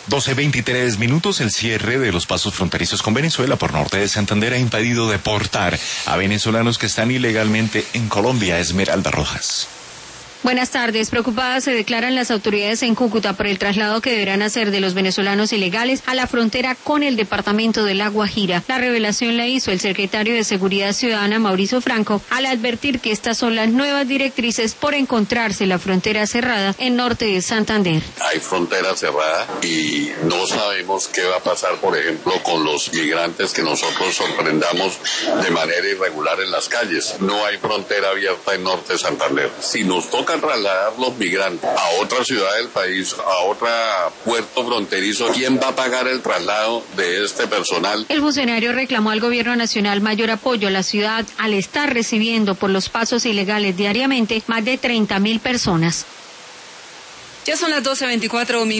12:23, el cierre de los pasos fronterizos con Venezuela por norte de Santander ha impedido deportar a venezolanos que están ilegalmente en Colombia. Esmeralda Rojas. Buenas tardes. Preocupadas se declaran las autoridades en Cúcuta por el traslado que deberán hacer de los venezolanos ilegales a la frontera con el departamento de La Guajira. La revelación la hizo el secretario de Seguridad Ciudadana, Mauricio Franco, al advertir que estas son las nuevas directrices por encontrarse la frontera cerrada en norte de Santander. Hay frontera cerrada y no sabemos qué va a pasar, por ejemplo, con los migrantes que nosotros sorprendamos de manera irregular en las calles. No hay frontera abierta en norte de Santander. Si nos toca trasladar los migrantes a otra ciudad del país, a otro puerto fronterizo, ¿quién va a pagar el traslado de este personal? El funcionario reclamó al gobierno nacional mayor apoyo a la ciudad al estar recibiendo por los pasos ilegales diariamente más de 30.000 personas. Ya son las 12:24 minutos.